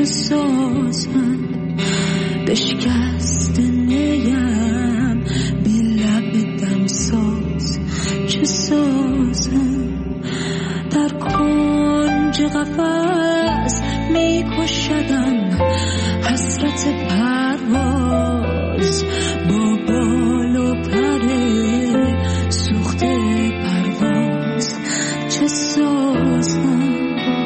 چه سازم بشکست نیم بی لب دمساز چه سازم در کنج قفس میکشدم حسرت پرواز با بال و پر سوخته پرواز چه سازم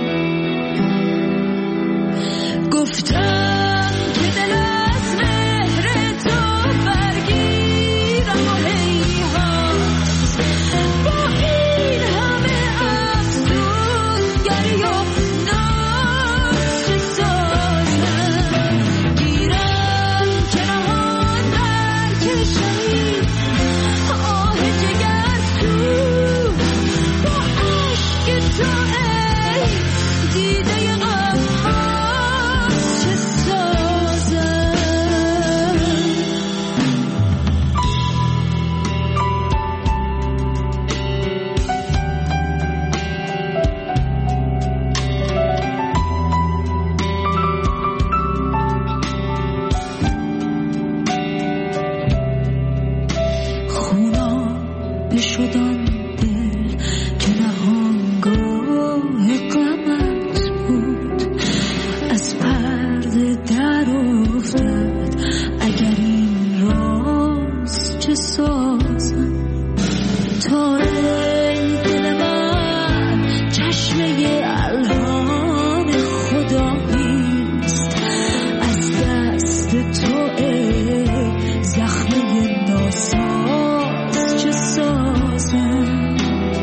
گفتم که دل از مهر تو برگیرم و هیهات با این همه افسونگری و ناز چه سازم گیرم که نهان در کشمی آه جگرسو با عشق تو ای دیده شدن دل که نهانگاه غمت بود از پرده در افتاد اگر این راز چه سازم تا ای دل من چشمه الهام خداییست از دست تو ای زخمه ناساز چه سازم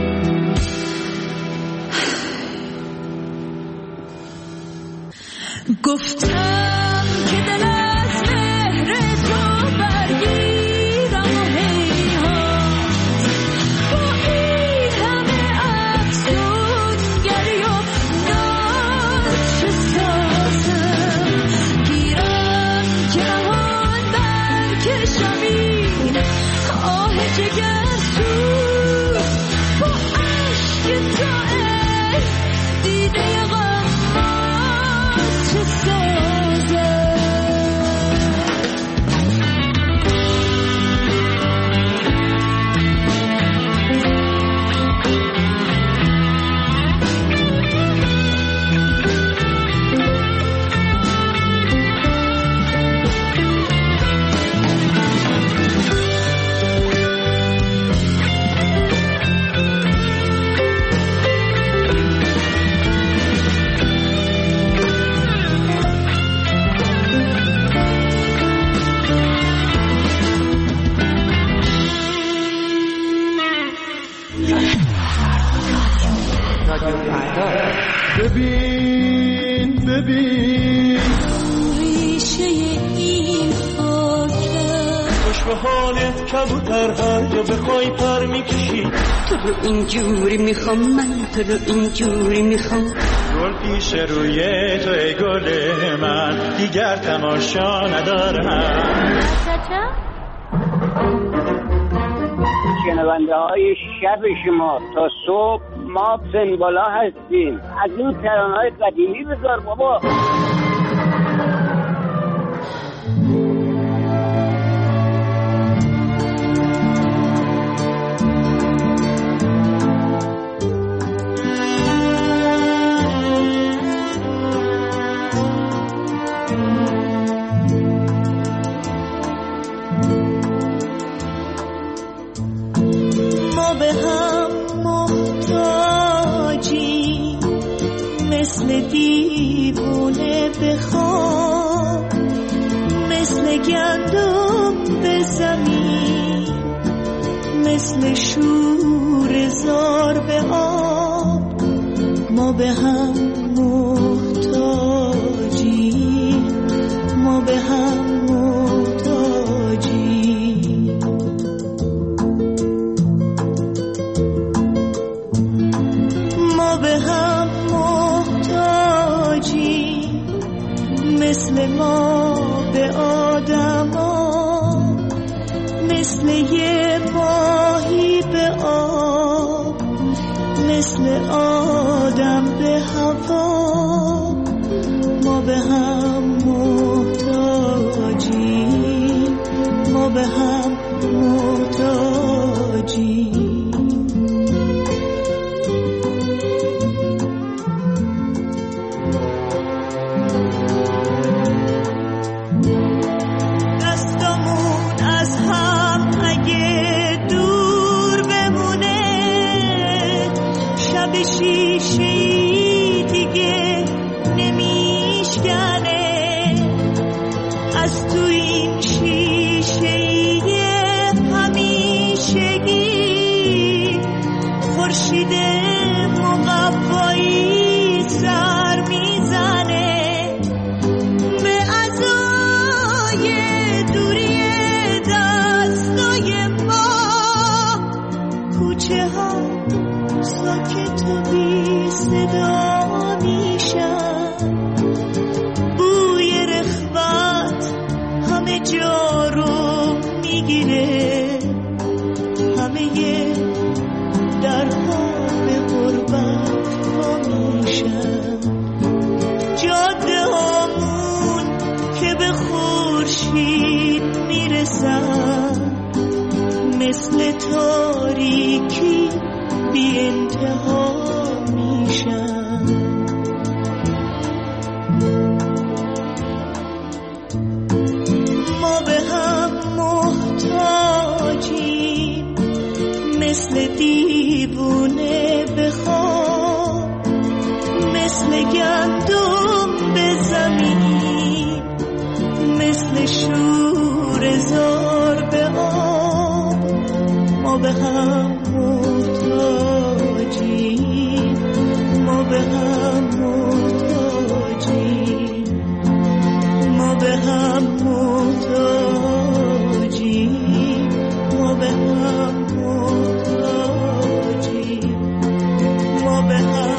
گفتم که دل از مهر تو برگیرم و هیهات با این همه افسونگری و ناز چه سازم گیرم که نهان برکشم این آه جگرسو با عشق تو ای دیده غماز چه سازم ببین ریشه این خاکه خوش به حالت کبوتر هر جا بخوای پر میکشی تو رو اینجوری میخوام من تو رو اینجوری میخوام گل پیش روی تو ای گل من دیگر تماشا ندارم شنونده های شب شما تا صبح ما سنبالا هستیم از این ترانه‌های قدیمی بذار بابا ما به هم محتاجیم مثل دیوونه به خواب مثل گندم به زمین مثل شور زار به آب ما به هم محتاجیم ما به هم محتاجیم ما به هم محتاجیم مثل ما به آدما مثل یه ماهی به آب مثل آدم به هوا ما به هم محتاجیم، ما به هم محتاجیم. شیشه‌ای دیگه نمیشکنه، از تو این شیشه‌ای همیشگی خورشید مقوایی سر میزنه، به عزای دوری دستای ما کوچه ها ساکت و بی صدا میشن، بوی رخوت همه جا رو میگیره، همه درها به غربت ها میشن، جاده هامون که به خورشید میرسن مثل تاریکی بی انتها میشن. ما به هم محتاجیم، مثل دیوونه به خواب، مثل گندم به زمین، مثل شور زار به آب. ما به هم محتاجیم، ما به هم محتاجیم، ما به هم محتاجیم، ما به هم محتاجیم، ما به هم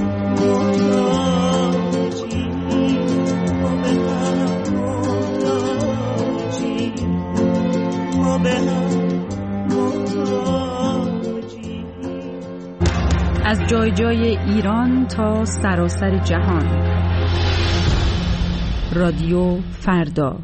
محتاجیم، ما به هم محتاجیم، ما به هم. از جای جای ایران تا سراسر جهان، رادیو فردا.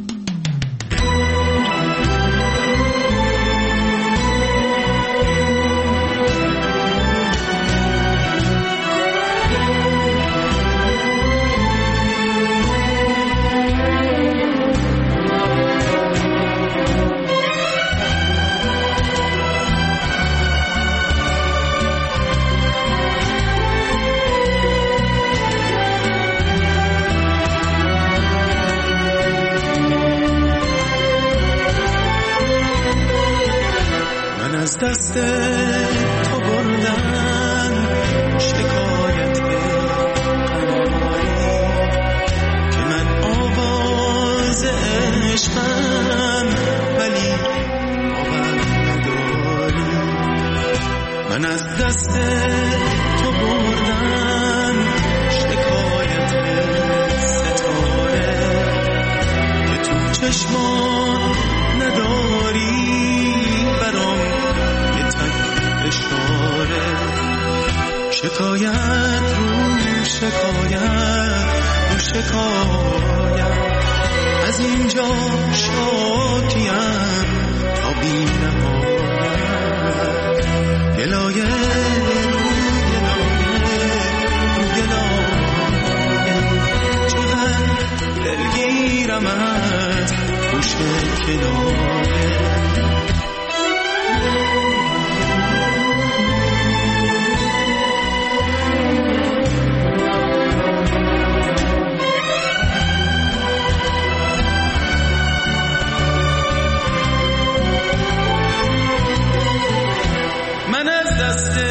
دست تو بردن شکایت قناری که من آواز عشقم ولی باور نداری. من از دست تو بردن شکایت ستاره که تو چشمان نداری، برام اشاره شکایت رو شکایت رو شکایت، از اینجا شاکیم تا بی نهایت، گلایه رو گلایه چقدر دلگیرم از گوش کنایه. من از دست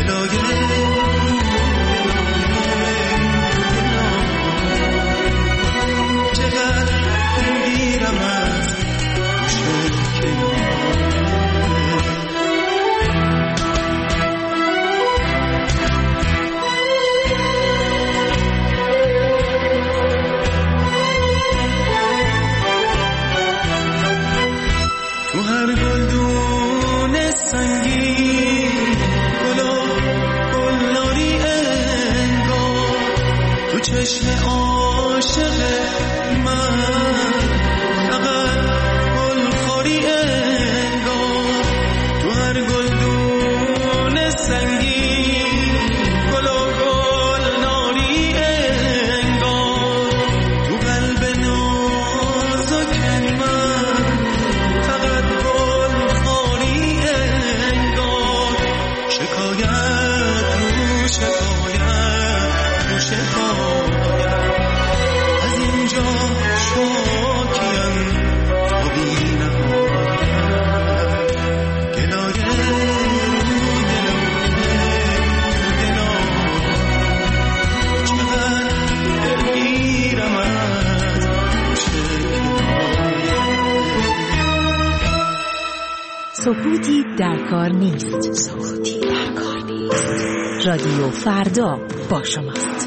چشم عاشق من فقط گلخوری انگار، تو هر گلدون سنگین گل و گل ناری انگار، تو قلب نازک من فقط گلخوری انگار، شکایت رو شکایت رو شکایت از اینجا شاکیم تو بینم گلایه رو گلایه چقدر دلگیرم از سکوتی در کار نیست. سکوتی در کار نیست. رادیو فردا با شماست.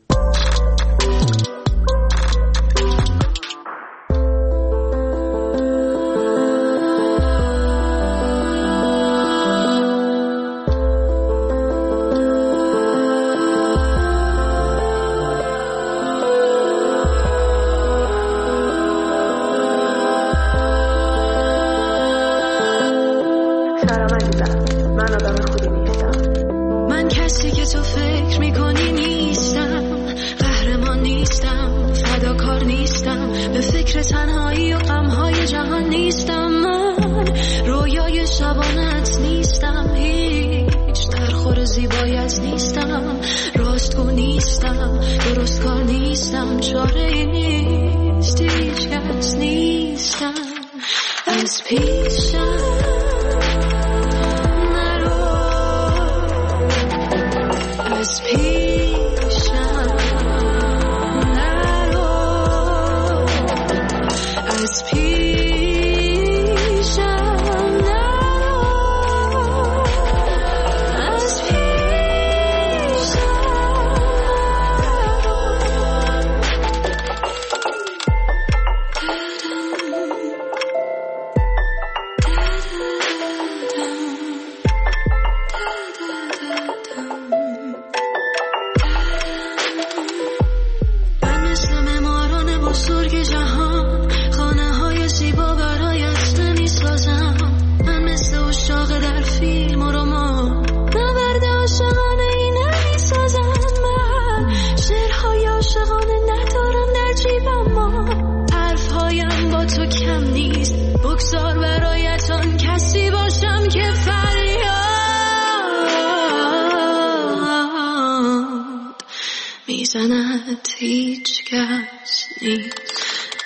هیچ کس نیست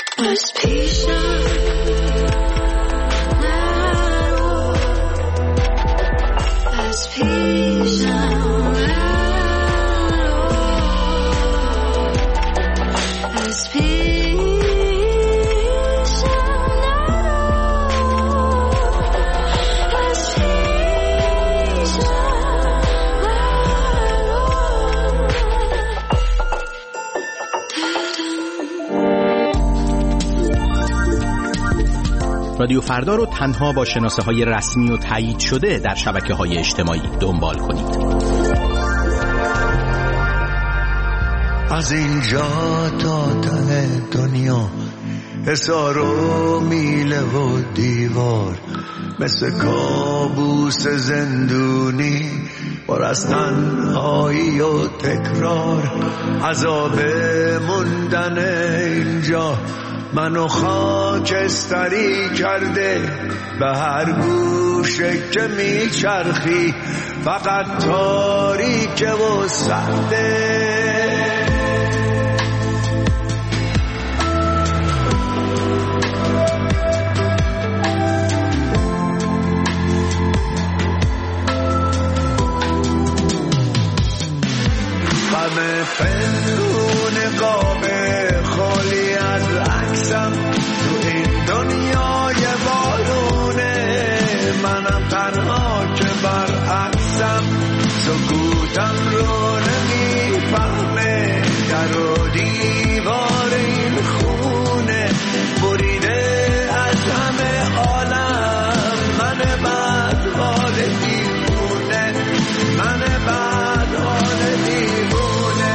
از پیشم نرو، از پیشم نرو، از پیشم رادیو فردا رو تنها با شناسه‌های رسمی و تایید شده در شبکه‌های اجتماعی دنبال کنید. از اینجا تا ته دنیا حصار و میله و دیوار مثل کابوس زندونی پر از تنهایی و تکرار، عذاب موندن اینجا منو خاکستری کرده، به هر گوشه که میچرخی فقط تاریکه و سرده. پنهون قاب خالی از عکسم تو این دنیای بارونه، منم تنها که برعکسم، سکوتم رو نمیفهمه، در و دیوار این خونه بریده از همه عالم، من بعد حال دیوونه، من بعد حال دیوونه.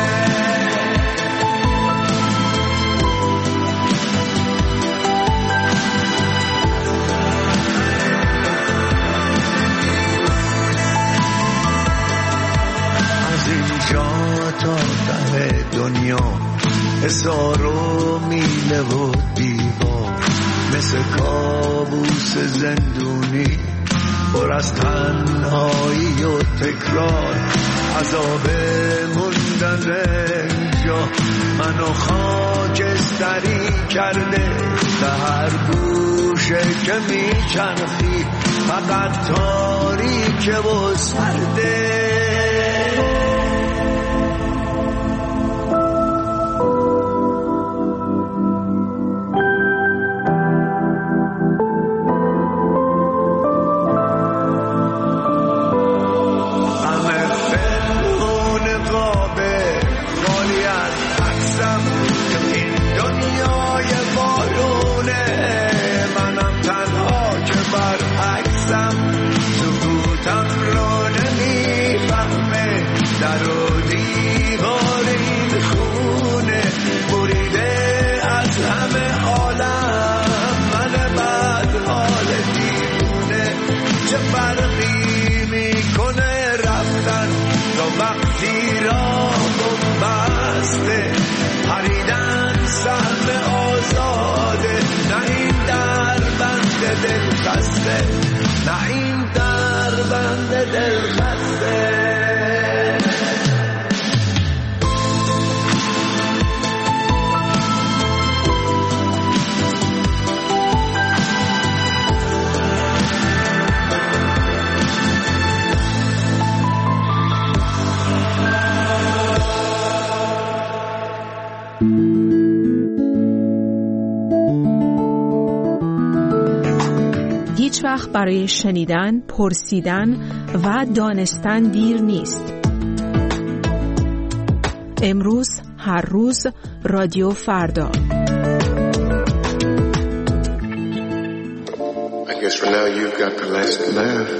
از اینجا تا ته دنیا حصار و میله و دیوار، مثل کابوس زندونی پر از تنهایی و تکرار، عذاب موندن اینجا منو خاکستری کرده، به هر گوشه که میچرخی فقط تاریکه و سرده. وقتی راه بسته پریدن سهم آزاده، نه این در بند دل خسته، نه این در بند دل خسته. هیچ وقت برای شنیدن، پرسیدن و دانستن دیر نیست. امروز، هر روز، رادیو فردا. I guess for now you've got the last laugh.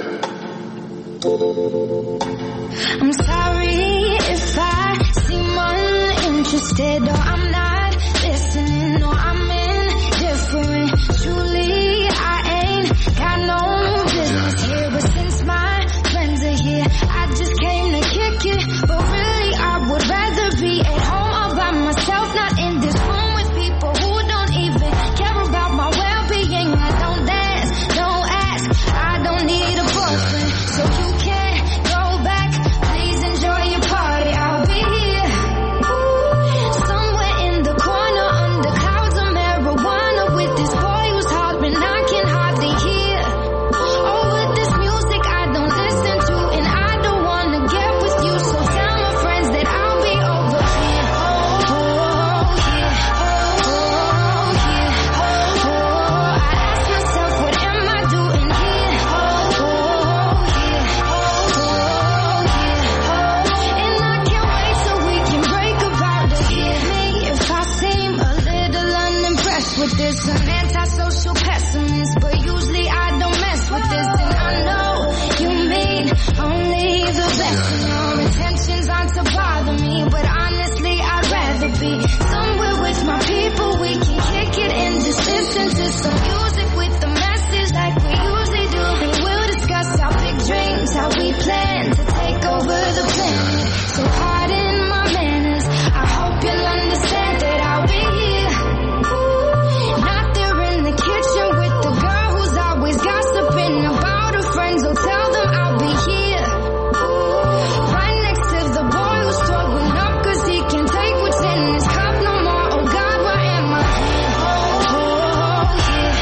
I'm sorry if I seem uninterested or I'm not listening or I'm indifferent. Truly I ain't got no business here, but since my friends are here, I just came to kick it. But really I would rather be at home all by myself, not in this room with people who don't even care about my well-being. I don't dance, don't ask, I don't need a boyfriend, so you can't go back. Please enjoy your party, I'll be here, somewhere in the corner under clouds of marijuana with this boy who's hollering I can hardly hear. Over this music I don't listen to, and I don't wanna get with you, so tell my friends that I'll be over here. Oh yeah, oh yeah, oh. I ask myself, what am I doing here? Oh yeah, oh yeah, and I can't wait so we can break about it. Forgive me if I seem a little unimpressed with this. I'm antisocial pessimist, but usually I don't mess with this. And I know you mean only the best, and your intentions aren't to bother me, but honestly I'd rather be somewhere with my people. We can kick it and just listen to some music with the message like we usually do, and we'll discuss our big dreams, how we plan to take over the planet. So pardon my manners, I hope you'll understand that I'll be here, not there in the kitchen with the girl who's always gossiping about her friends. So tell them I'll be here, right next to the boy who's throwing up 'cause he can't take what's in his cup no more. Oh God, why am I here? Oh yeah,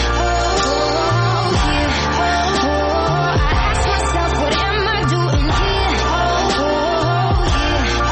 oh yeah, oh. I ask myself, what am I doing here? Oh yeah,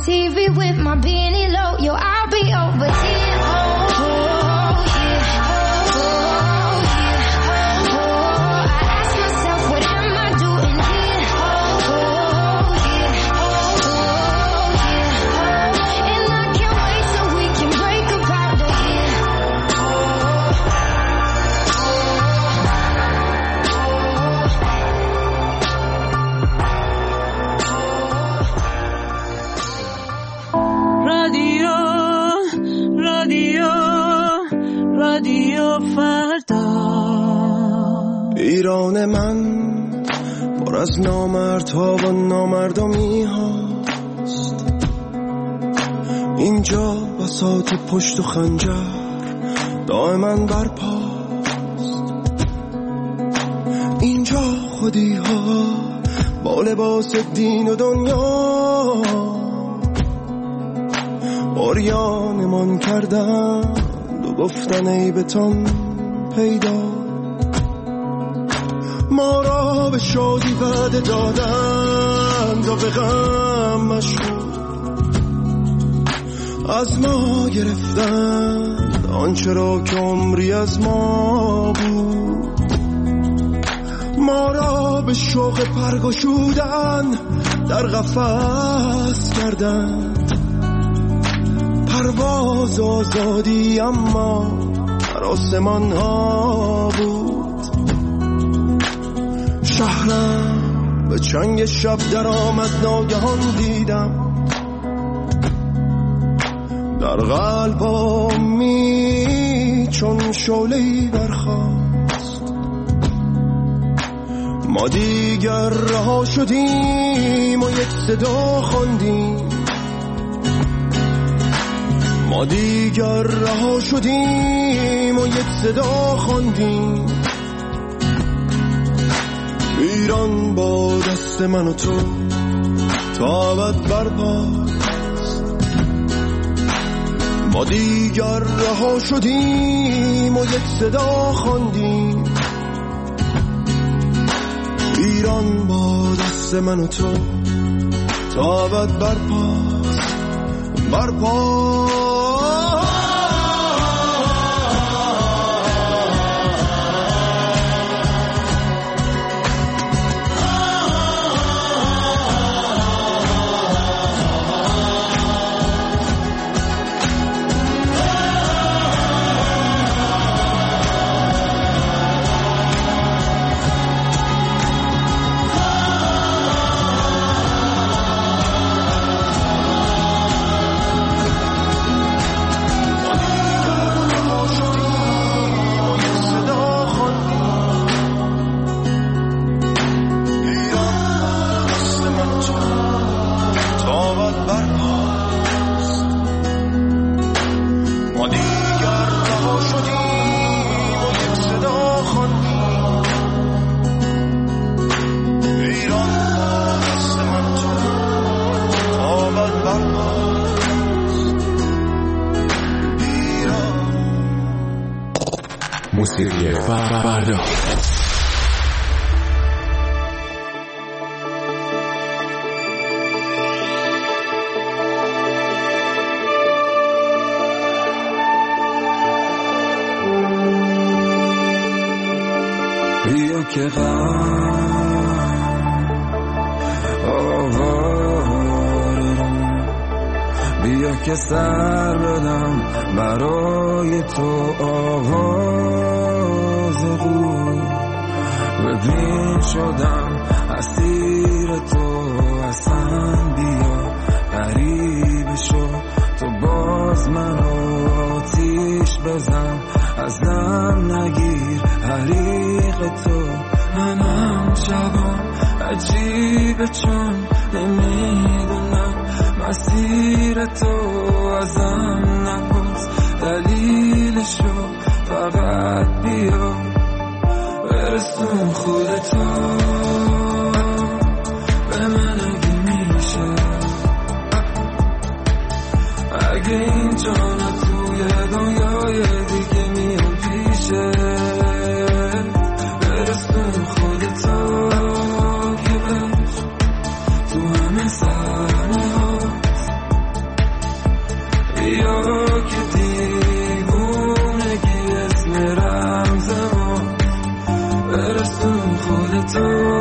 TV with my beanie low. Yo, I'll be over here. ایران من پر از نامردها و نامردمی هاست، اینجا بساط پشت و خنجر دائما برپاست، اینجا خودی ها با لباس دین و دنیا عریانمان کردن و گفتن عیبتان پیدا. ما را به شادی وعده دادند و به غم مشغول، از ما گرفتند آنچه را که عمری از ما بود. ما را به شوق پرگشودن در قفس کردند، پرواز آزادی اما در آسمان ها بود. شهرم به چنگ شب در آمد، ناگهان دیدم در قلبم چون شعله‌ای برخاست. ما دیگر رها شدیم و یک صدا خواندیم، ما دیگر رها شدیم و یک صدا خواندیم. ایران با دست من و تو تا ابد برپاست. ما دیگر رها شدیم و یک صدا خواندیم. ایران با دست من و تو تا ابد برپاست، برپاست. موسیقی فردا. بیا که غم آوارم، بیا که سر بدم برای تو آواز غور. ببین شدم اسیر تو، اصلا بیا غریب شو، تو باز منو آتیش بزن، از دم نگیر حریق تو. منم شبام عجیبه چون نمیدونم مسیر تو، ازم نپرس دلیلشو، فقط بیا برسون خودتو به من اگه میشه. اگه اینجا نه توی دنیای دیگه میام پیشه، برسون خودتو که تو همه صحنه هاست تو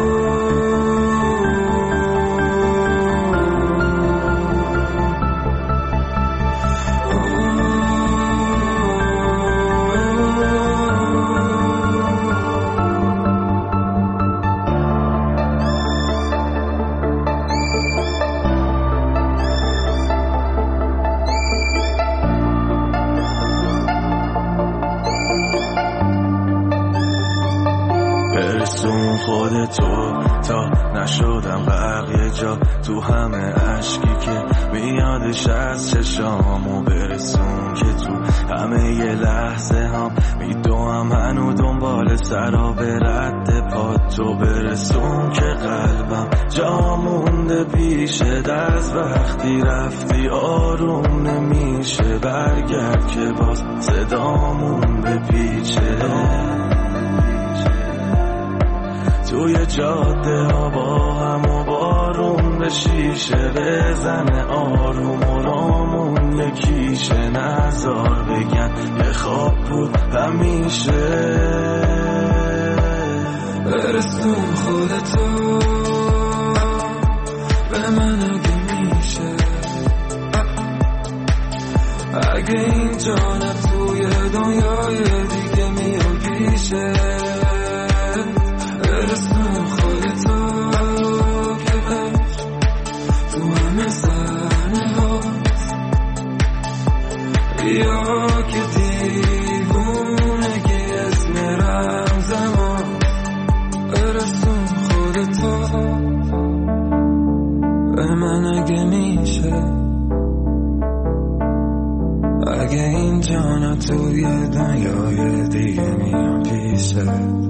خودتو تا نشدم بقیه جا تو همه عشقی که میادش از چشامو برسون که تو همه یه لحظه هم میدوم هنو دنبال سراب رد پاتو برسون که قلبم جا مونده پیشت از وقتی رفتی آروم نمیشه برگرد که باز صدامون بپیچه توی جاده ها با هم و بارون به شیشه بزنه آروم و رامون یکیشه نزار بگن یه خواب بود همیشه برسون خودتو به من اگه میشه اگه این جانت توی دنیای دیگه میام پیشه برسون خودتو که تو همه صحنه هاست یا که دیوونگی اسم رمز ما برسون خودتو به من اگه میشه اگه این جانا توی دنیای دیگه میام پیشه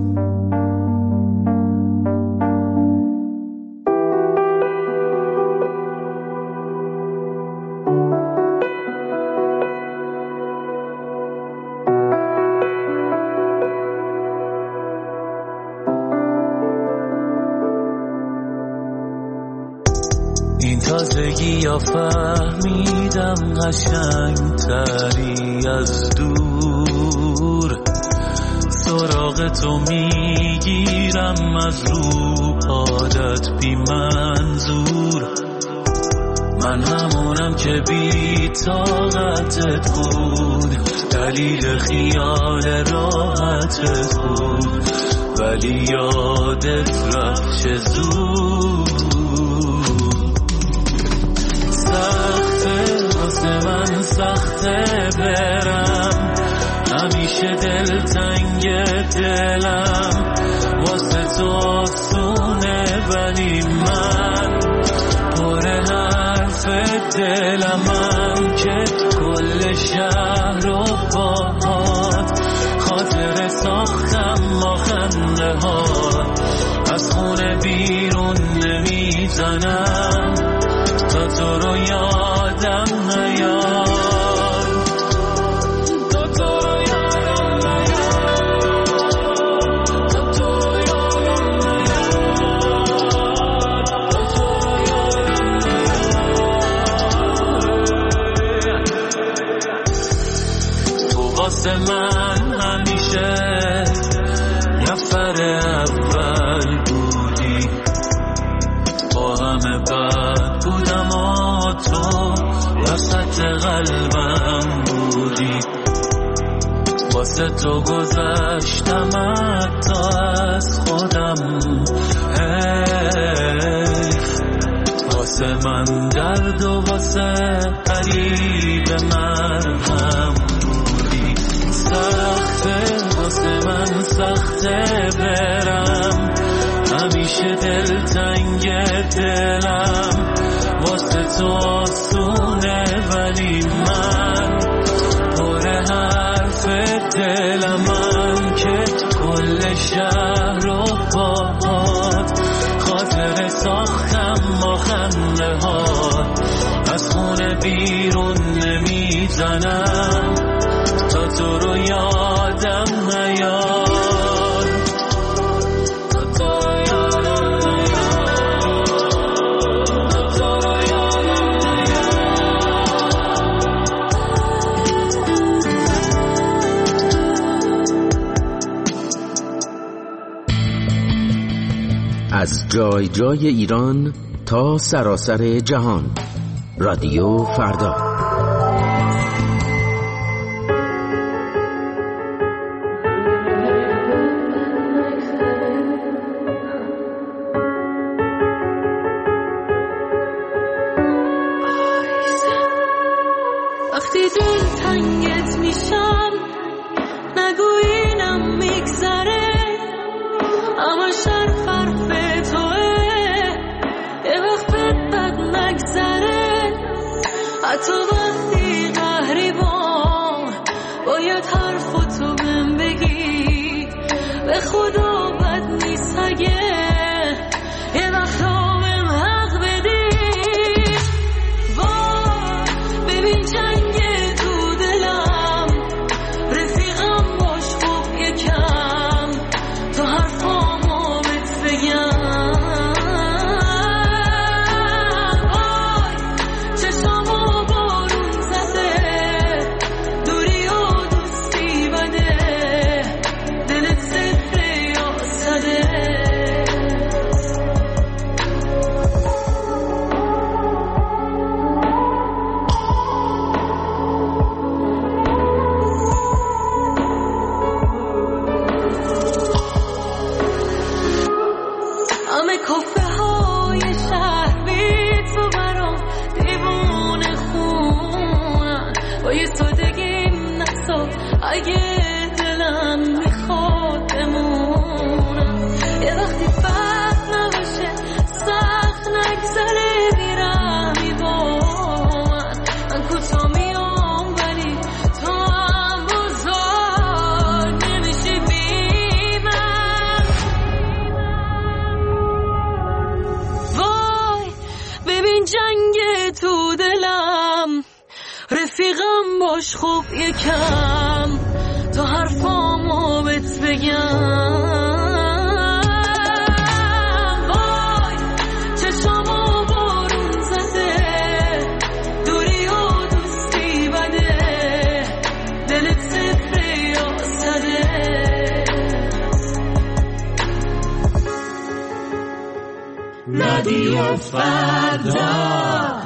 تازگی یا فهمیدم قشنگ تری از دور سراغ تو میگیرم از رو عادت بی منظور من همونم که بی طاقتت بود دلیل خیال راحتت بود ولی یادت رفت چه زود من سخته برم همیشه دلتنگ دلم واسه تو آسونه ولی من پر حرف دلمم که کل شهر رو باهات خاطر ساختم با خنده ها از خونه بیرون نمیزنم تا تو رو یادم نیاد تا تو رو یادم نیاد تا تو رو یادم نیاد تا تو رو یادم نیاد تو واسه من همیشه نفر اول بودی با همه بد بودم و تو وسط قلبم بودی واسه تو گذشتم حتی از خودم حیف واسه من درد و واسه قریب مرهم بودی سخته واسه من سخته برم همیشه دلتنگ دلم واسه تو آسونه ولی من پر حرف دلمم که کل شهر رو باهات خاطر ساختم با خنده ها از خونه بیرون نمیزنم تا تو رو یادم نیاد از جای جای ایران تا سراسر جهان. رادیو فردا. وقتی دل تنگت میشم نگو اینم میگذره، اما شرف حرف توه، یه وقت بد نگذره. حتی وقتی قهری باید حرفتو بهم بگی، به خدا بد نیست اگه یه وقت بهم حق بدی. وای ببین جنگ تو دلم، رفیقم باش خوب یکم تو حرفامو بهت بگم. وای چشامو بارون زده، دوری و دوستی بده، دلت صفره یا صده. همه کافه های شهر بی تو برام دیوونه خونن، با یه سادگی نسا اگه دلم میخواد بمونم. یه وقتی فرق نباشه سخت نگذره میرمی با من کوتا میام ولی تو هم بزرگ نمیشی بی من. وای ببین جنگ تو دلم، رفیقم باش خوب یکم تو حرفامو بهت بگم. وای چشامو بارون زده، دوری و دوستی بده، دلت صفره یا صده. رادیو فردا.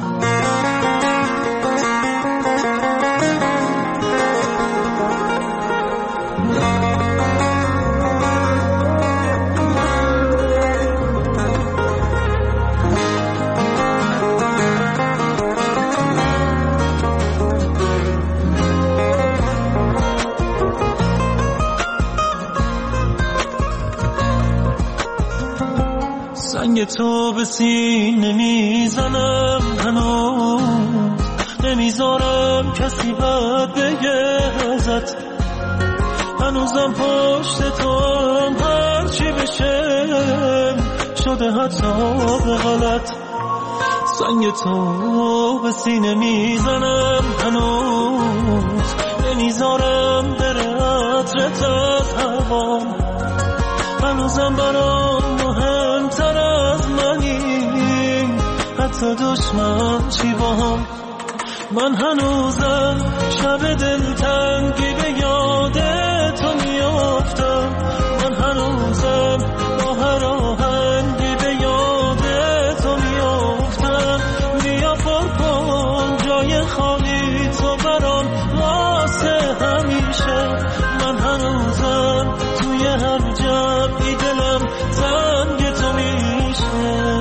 سنگ تو به سینه میزنم، هنوز نمیذارم کسی بد بگه ازت. هنوزم پشت تو هم هرچی بشه شده حتی به غلط. سنگ تو به سینه میزنم، هنوز نمیذارم بره عطرت از هوام. هنوزم برام مهمتر از منی، حتی دشمن چی باهم. من هنوزم شب دلتنگی به یاد تو میافتم. من هنوزم با هر آهنگی به یاد تو میافتم. بیا پر کن جای خالی تو برام واسه همیشه. من هنوزم توی هر جمعی دلم تنگ تو میشه.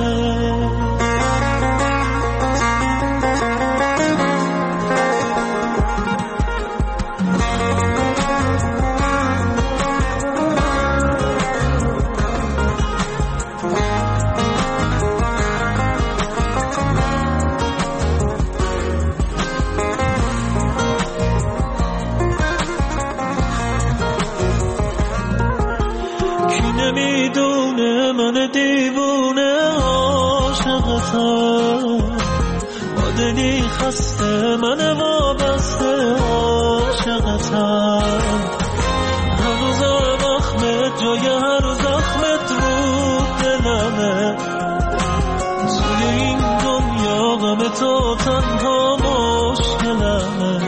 نمیدونه من دیوونه عاشقتم، با دلی خسته من وابسته عاشقتم. هنوزم اخمت جای هر زخمت رو دلمه. توی این دنیا غم تو تنها مشکلمه.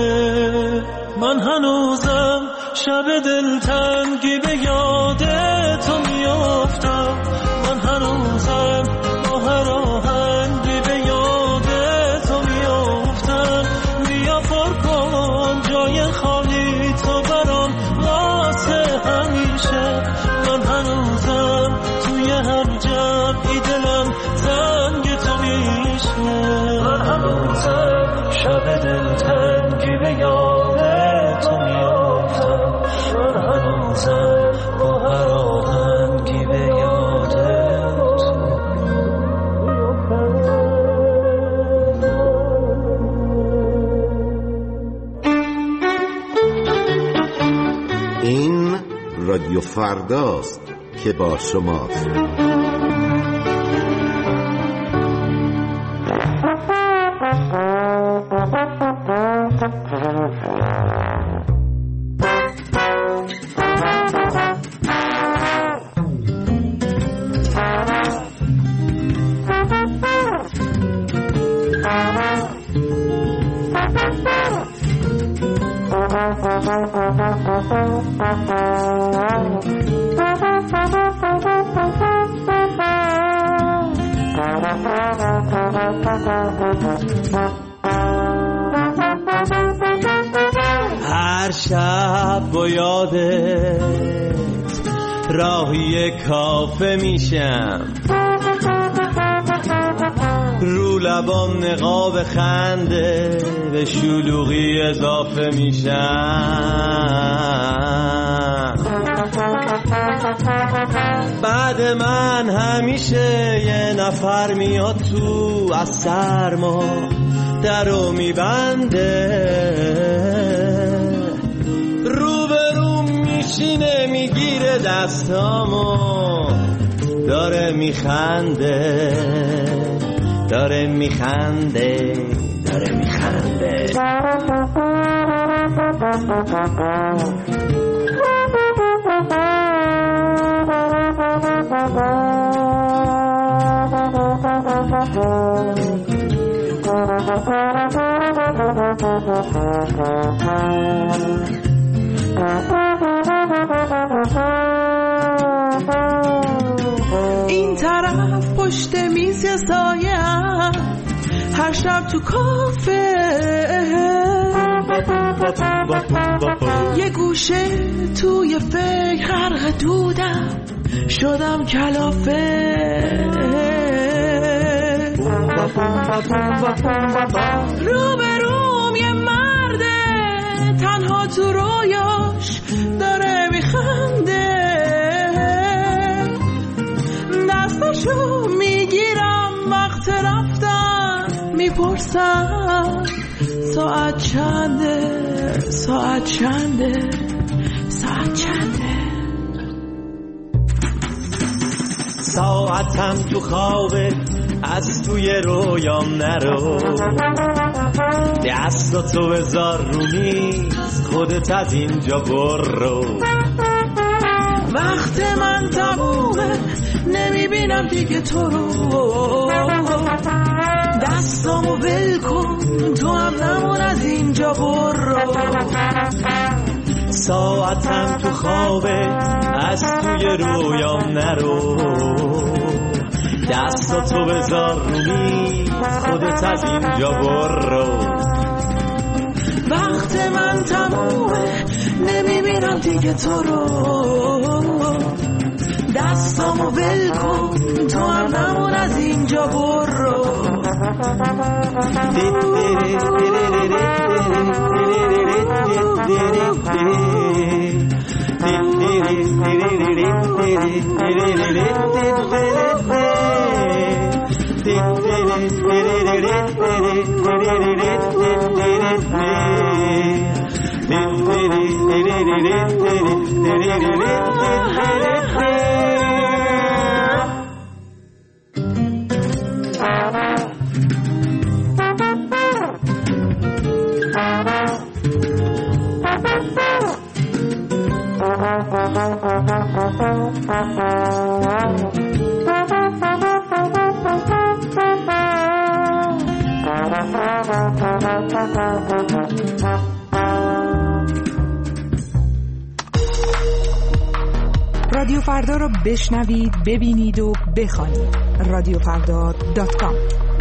من هنوزم شب دلتنگی به یاد تو میافتم، من هنوزم با هر آهنگی به یاد تو میافتم. بیا پر کن جای خالی تو برام واسه همیشه، من هنوزم توی هر جمعی دلم زنگ تو میشه. من هنوزم شب دلتنگی به یاد تو میافتم، من هنوزم با هر آهنگی به یاد تو. این رادیو فرداست که با شماست. هر شب با یادت راهی کافه میشم، رو لبام نقاب خنده به شلوغی اضافه میشم. بعد من همیشه یه نفر میاد تو از سرما درو میبنده، روبروم میشینه میگیره دستامو داره میخنده، داره میخنده، داره میخنده. این طرف پشت میز سایه‌ام، هر شب تو کافه یه گوشه توی فکر غرق دودم، شدم کلافه. روبروم یه مرده تنها تو رویاش داره میخنده، دستاشو میگیرم وقت رفتن میپرسم ساعت چنده، ساعت چنده، ساعت چنده. ساعتم تو خوابه از توی رویام نرو، دستاتو بذار رو میز خودت از اینجا برو. وقت من تمومه نمیبینم دیگه تو رو، دستامو ول کن تو هم نمون از اینجا برو. ساعتم تو خوابه از توی رویام نرو، دستاتو بذار رو میز خودت از اینجا برو. وقت من تمومه نمیبینم دیگه تو رو، دستامو ول کن تو هم نمون از اینجا برو. رادیو فردا رو بشنوید، ببینید و بخوانید. radiofrda.com.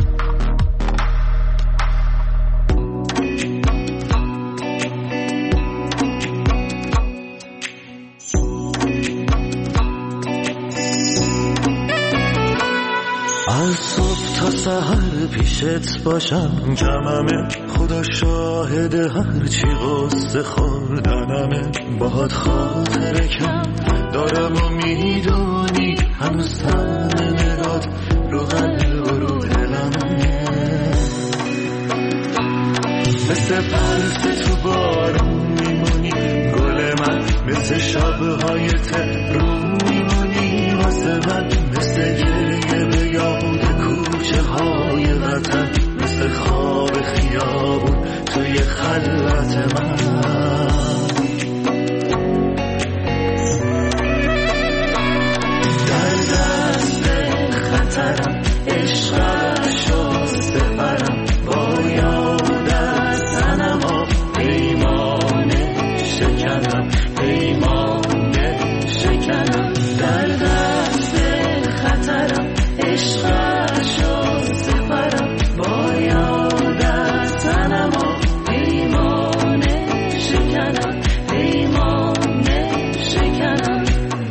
از صبح تا سحر پیشت باشم کممه، خدا شاهد هرچی قصه خوردنمه. باهات خاطره کم دارم و میدونی هنوز تن نگات رو قلب و رو دلمه. مثل پرس تو بارون میمونی گل من، مثل شبهای تهرون میمونی واسه من، مثل گریه به یاد کوچه های وطن، مثل خواب خیابون توی خلوت من. در دست خطرم عشقت شسته برم، با یادت تنم و پیمانه شکنم، پیمانه شکنم. در دست خطرم عشقت شسته برم، با یادت تنم و پیمانه شکنم، پیمانه شکنم.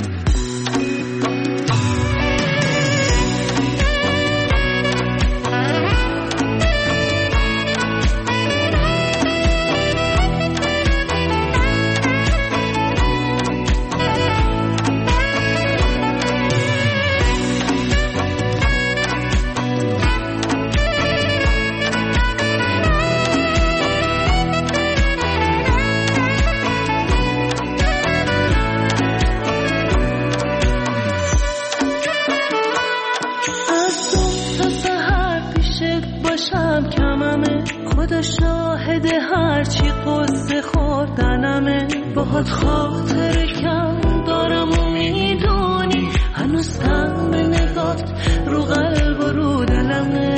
شاهد هرچی قصه خوردنمه. باهات خاطر کم دارم و میدونی هنوز تن نگات رو قلب و رو دلمه.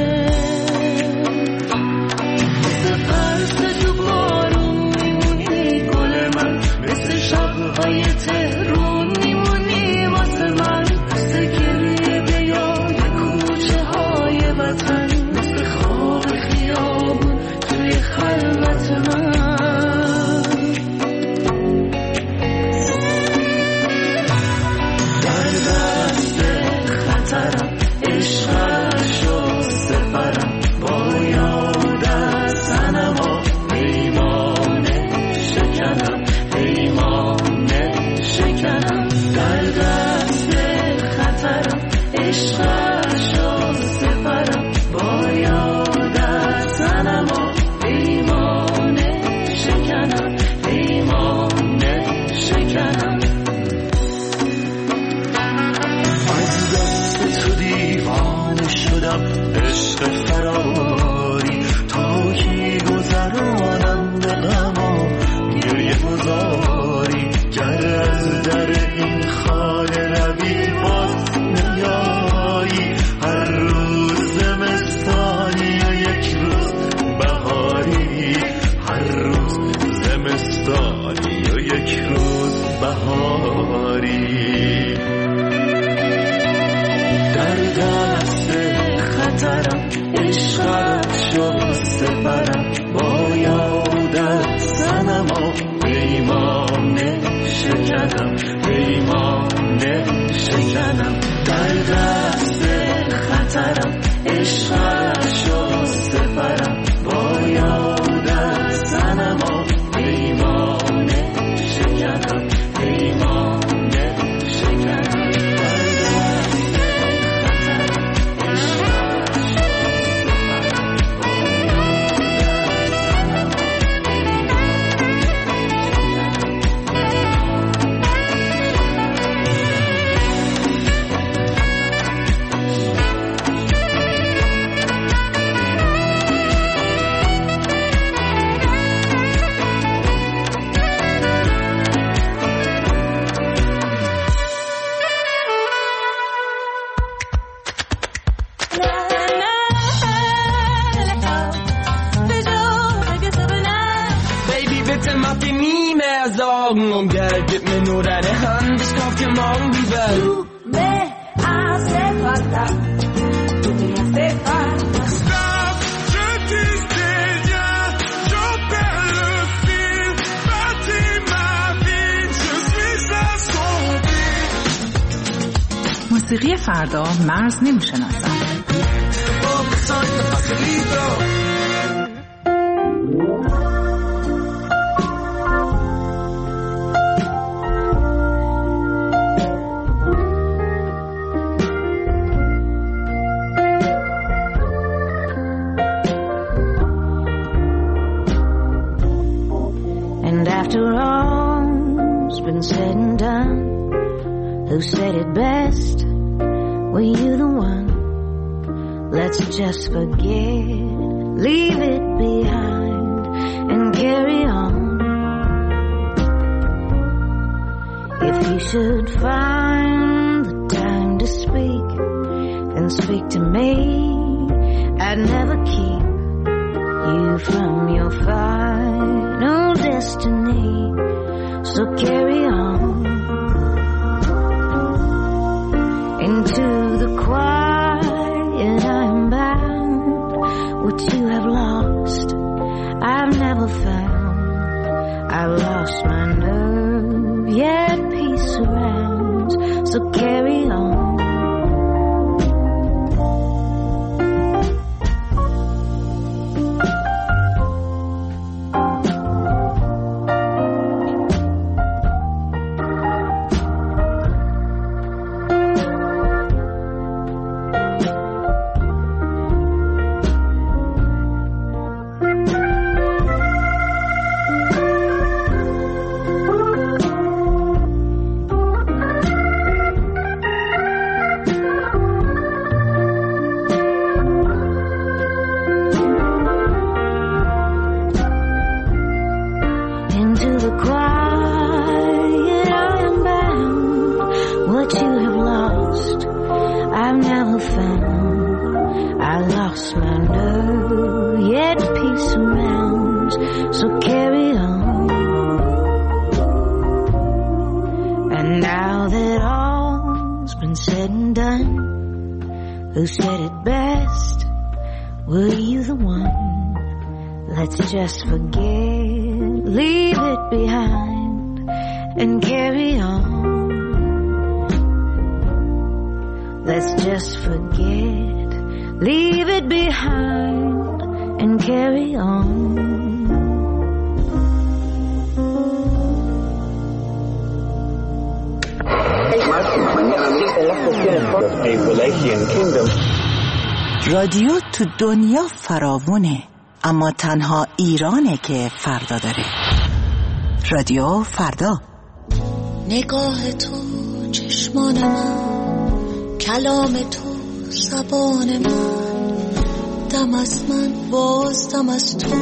مثل پرس تو بارون میمونی گل من، مثل شبهای تهرون میمونی واسه من، مثل گریه به یاد کوچه های وطن، مثل خواب خیابون توی خلوت من. در دست خطرم عشقت شسته برم، با یادت تنم و پیمانه شکنم، پیمانه شکنم. در دست خطرم عشقت شسته برم، با یادت تنم و پیمانه شکنم، پیمانه شکنم. از دست تو دیوانه شدم عشق فراری، تا کی گذرانم به غم و گریه گذاری. گر از در این خانه روی باز نیایی، هر روز زمستانی و یک روز بهاری، هر روز زمستانی و یک روز بهاری. در دست خطرم عشقت شسته برم، با یادت تنم و پیمانه شکنم، پیمانه شکنم. در دست خطرم عشقت شسته برم، با یادت تنم و پیمانه شکنم، پیمانه شکنم. Bitte mach die nie mehr Sorgen, um Geld, gib mir nur deine Hand. Ich kauf که ما رو میبره. Tú me hace falta, tú me hace falta. Stop, je disais rien, j'en perds le fil. Bâtis ma vie, je suis assombri. موسیقی فردا مرز نمیشناسد. And after all's been said and done, who said it best? Were you the one? Let's just forget, leave it behind and carry on. If you should find the time to speak, then speak to me. I'd never keep you from your final destiny, so carry on into the quiet. I'm bound. What you have lost, I've never found. I've lost my nerve, yet peace surrounds, so carry on. Who said it best? Were you the one? Let's just forget, leave it behind and carry on. Let's just forget, leave it behind and carry on. رادیو تو دنیا فراوونه، اما تنها ایرانه که فردا داره. رادیو فردا. نگاه تو چشمان من، کلام تو زبان من، دم از من باز دم از تو،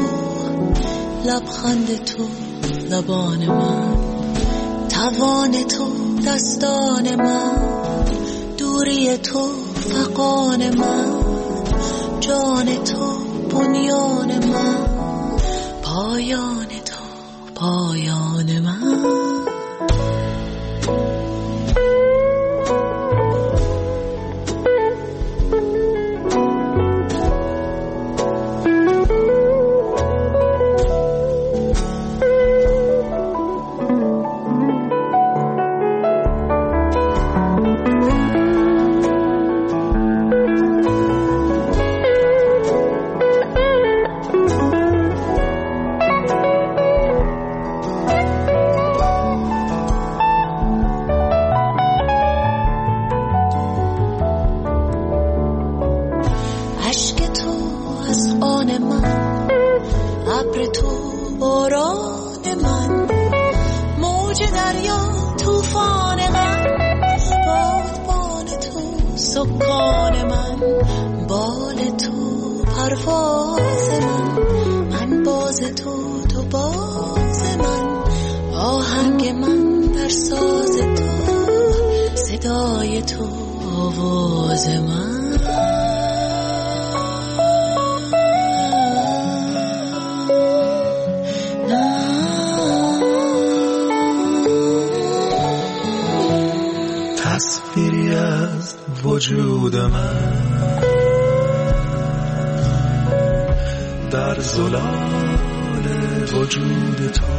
لبخند تو لبان من، توان تو دستان من، دوری تو فغان من، جان تو بنیان من، پایان تو پایان من. تصویری از وجود من در زلال وجود تو،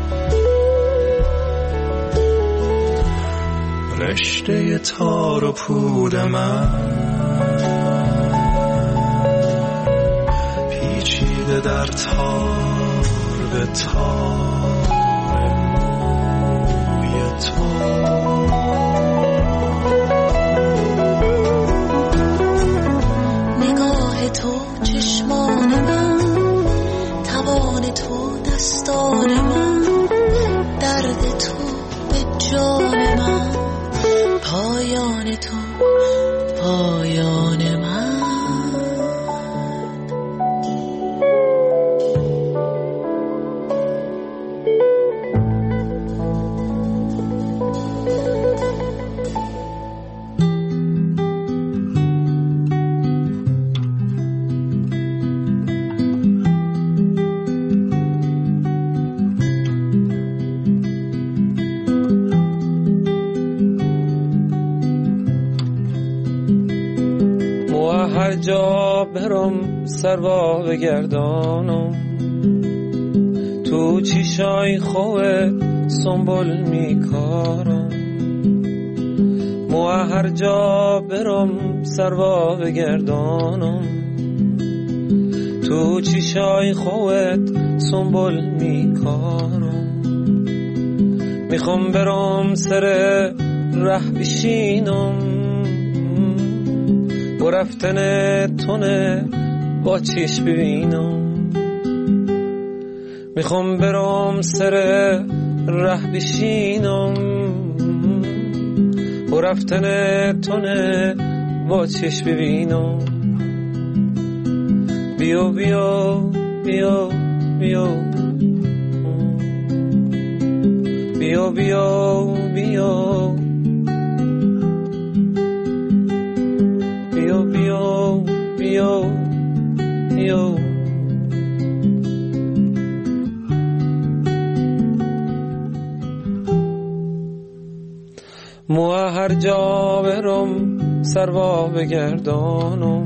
رشته تار و پود من پیچیده در تار به تار موی تو. نگاه تو چشمان من، توان تو دستان من، درد تو به جان من، پایان تو پایان من. هر جا برم سروا بگردانم، تو چیشای خوه سنبول میکارم. مو هر جا برم سروا بگردانم، تو چیشای خوت سنبول میکارم. میخوام برم سر ره بشینم، و رفتن تونه با چیش ببینم. میخوام برم سر ره بشینم، و رفتن تونه با چیش ببینم. بیو بیو بیو بیو بیو بیو بیو بیو بیو. مو هر جا برم سروا بگردانم،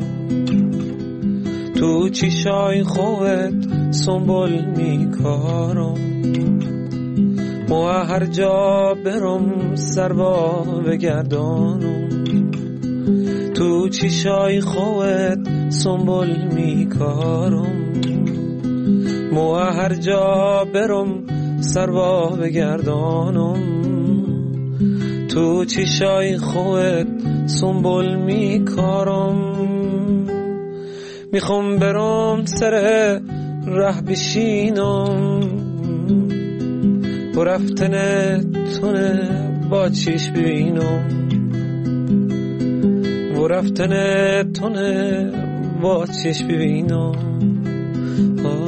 تو چیشای خوت سنبول میکارم. مو هر جا برم سروا بگردانم، تو چیشای خوت سنبول میکارم. مو هر جا برم سروا بگردانم، تو چیشای خوت سنبول میکارم. میخوام برم سر ره بشینم، و رفتن تونه با چیش ببینم. و رفتن تونه با چیش ببینم.